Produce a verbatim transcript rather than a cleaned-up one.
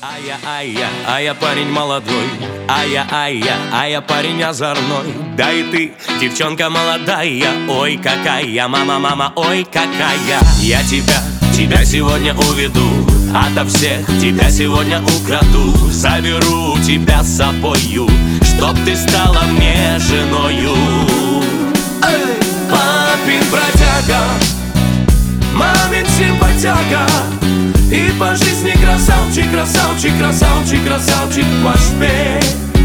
А я, а я, а я парень молодой, а я, а я, а я парень озорной. Да и ты, девчонка молодая, ой какая, мама, мама, ой какая. Я тебя, тебя сегодня уведу, ото всех тебя сегодня украду. Заберу тебя с собою, чтоб ты стала мне женою. Эй! Папин бродяга, мамин симпатяга, и по жизни красавчик, красавчик, красавчик, красавчик ваш пей.